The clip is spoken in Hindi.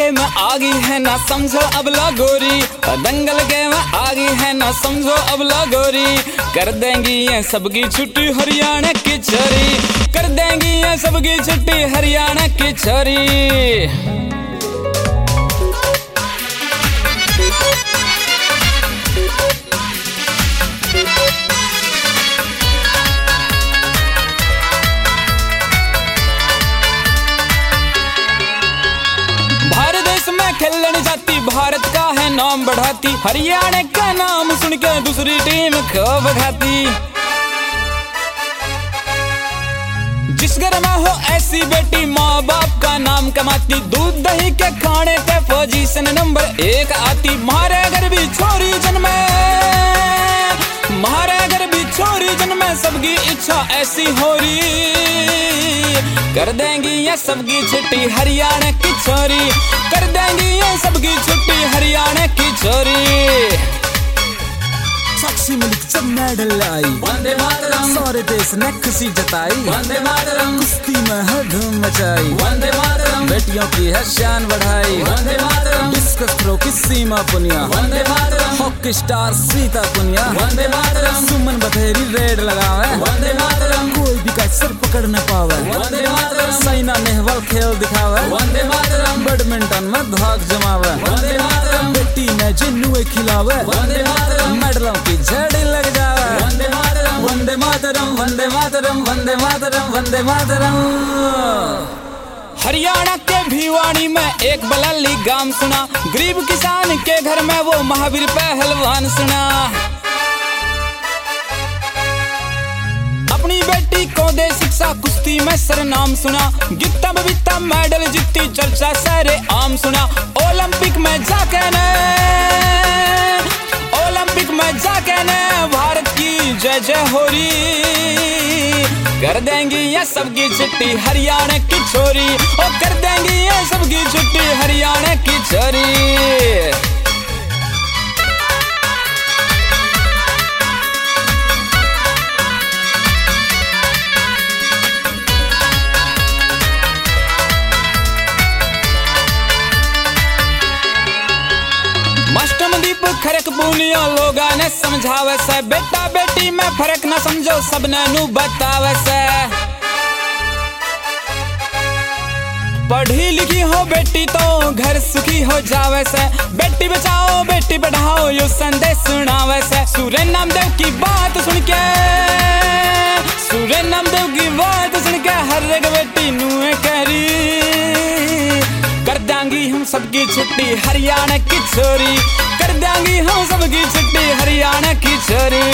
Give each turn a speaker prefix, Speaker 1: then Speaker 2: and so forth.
Speaker 1: के में आगी है ना समझो अबला गोरी, दंगल के में आगी है ना समझो अबला गोरी। कर देंगी ये सबकी छुट्टी हरियाणा की छोरी, कर देंगी ये सबकी छुट्टी हरियाणा की छोरी। खेलने जाती भारत का है नाम बढ़ाती, हरियाणा का नाम सुन के दूसरी टीम को भगाती। जिस घर में हो ऐसी बेटी माँ बाप का नाम कमाती, दूध दही के खाने पे पोजीशन नंबर 1 आती। मारे घर भी छोरी जन्मे, मारे घर भी छोरी जन्मे, सबकी इच्छा ऐसी हो रही। कर देंगी ये सबकी छुट्टी हरियाणा की छोरी, कर देंगी ये सबकी छुट्टी हरियाणा की छोरी।
Speaker 2: साक्षी मलिक जब मेडल लाई,
Speaker 1: वंदे मातरम,
Speaker 2: सारे देश ने खुशी जताई।
Speaker 1: वंदे मातरम,
Speaker 2: कुश्ती में है धूम मचाई।
Speaker 1: वंदे मातरम,
Speaker 2: बेटियों की है शान बढ़ाई।
Speaker 1: वंदे मातरम,
Speaker 2: डिस्कस थ्रो की सीमा पुनिया।
Speaker 1: वंदे मातरम,
Speaker 2: हॉकी स्टार सीता पुनिया।
Speaker 1: वंदे मातरम,
Speaker 2: सुमन बथेरी रेड लगावे।
Speaker 1: वंदे मातरम,
Speaker 2: कोई भी का सर पकड़ न पावे।
Speaker 1: वंदे मातरम,
Speaker 2: साइना नेहवाल खेल दिखावे।
Speaker 1: वंदे मातरम,
Speaker 2: बैडमिंटन में धाक जमावे।
Speaker 1: वंदे मातरम,
Speaker 2: बेटी ने जिन्नुए खिलावे।
Speaker 1: वंदे मातरम,
Speaker 2: मेडलों की झड़ी लग जावे।
Speaker 1: वंदे मातरम,
Speaker 2: वंदे मातरम, वंदे मातरम, वंदे मातरम, वंदे मातरम।
Speaker 1: हरियाणा के भिवानी में एक बलल्ली गांव सुना, गरीब किसान के घर में वो महावीर पहलवान सुना। अपनी बेटी को दे शिक्षा कुश्ती में सरनाम सुना, गित्ता बबीता मेडल जीती चर्चा सारे आम सुना। ओलंपिक में जाके ने, ओलंपिक में जाके ने भारत की जय जय हो रही। कर देंगी ये सबकी छुट्टी हरियाणा की छोरी, ओ कर देंगी ये सबकी छुट्टी हरियाणा की छोरी। खरक बुनिया लोगा ने समझावे से, बेटा बेटी में फर्क न समझो सबने नु बतावे से। पढ़ी लिखी हो बेटी तो घर सुखी हो जावे से, बेटी बचाओ बेटी बढ़ाओ यो संदेश सुनावे से। सूर्य नामदेव की बात सुन के, सूर्य नामदेव की बात सुन के हर एक बेटी नुए करी। कर देंगी हम सबकी छुट्टी हरियाणा की छोरी, कर देंगी हम सबकी छुट्टी हरियाणा की छोरी।